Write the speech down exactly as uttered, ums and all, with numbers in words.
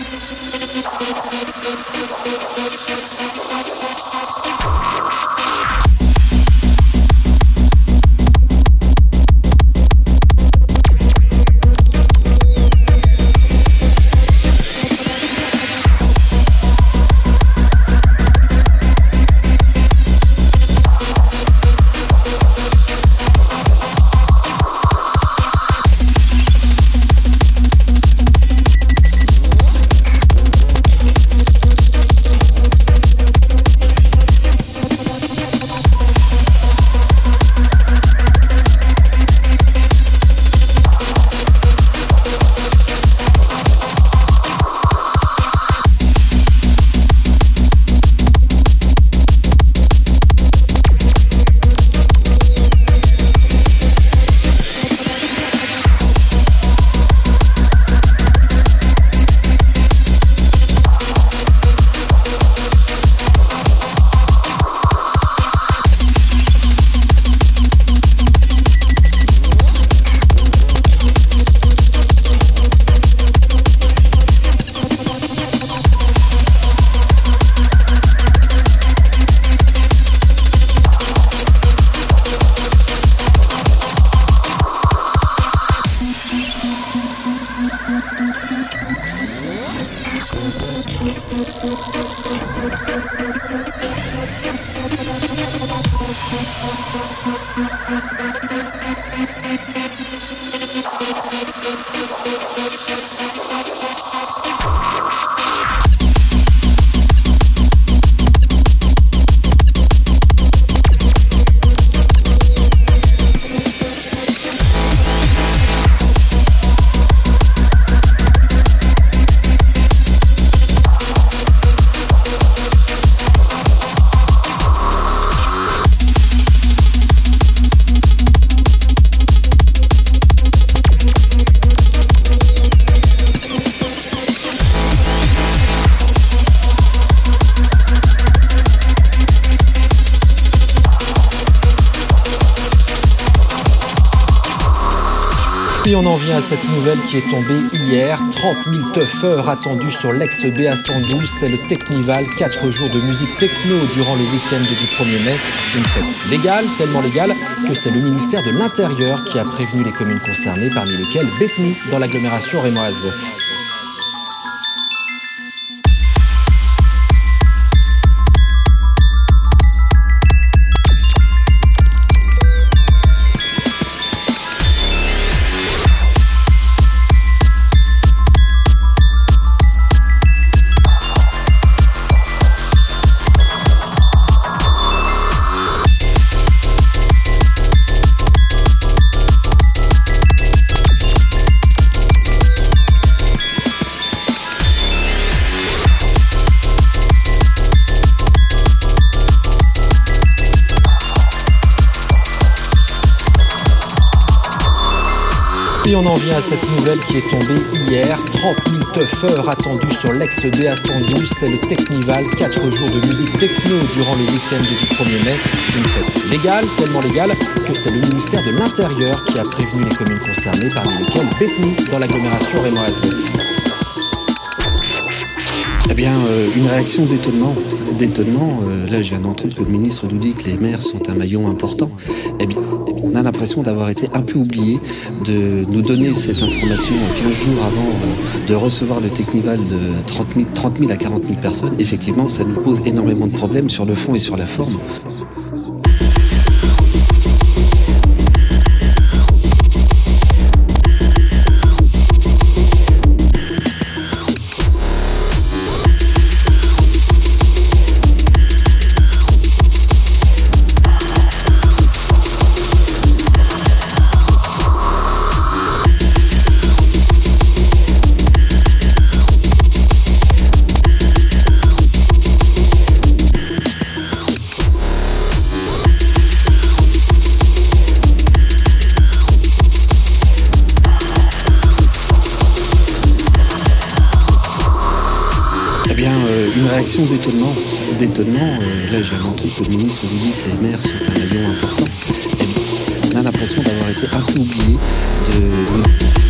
Et on en vient à cette nouvelle qui est tombée hier. trente mille tuffeurs attendus sur l'ex-B A cent douze. C'est le Technival. Quatre jours de musique techno durant le week-end du premier mai. Une fête légale, tellement légale que c'est le ministère de l'Intérieur qui a prévenu les communes concernées, parmi lesquelles Bétheny, dans l'agglomération rémoise. Et on en vient à cette nouvelle qui est tombée hier. trente mille tuffeurs attendus sur l'ex-B A cent douze. C'est le Technival. Quatre jours de musique techno durant le week-end du premier mai. Une fête légale, tellement légale que c'est le ministère de l'Intérieur qui a prévenu les communes concernées, parmi lesquelles Bétheny, dans l'agglomération rémoise. Eh bien, euh, une réaction d'étonnement. D'étonnement, euh, là je viens d'entendre que le ministre nous dit que les maires sont un maillon important. Eh bien, on a l'impression d'avoir été un peu oublié de nous donner cette information quinze jours avant euh, de recevoir le Technival de trente mille à quarante mille personnes. Effectivement, ça nous pose énormément de problèmes sur le fond et sur la forme. Eh bien, euh, une réaction d'étonnement. D'étonnement, euh, là je viens d'entendre que le ministre nous dit que les maires sont un maillon important. Eh bien, on a l'impression d'avoir été un peu oublié de...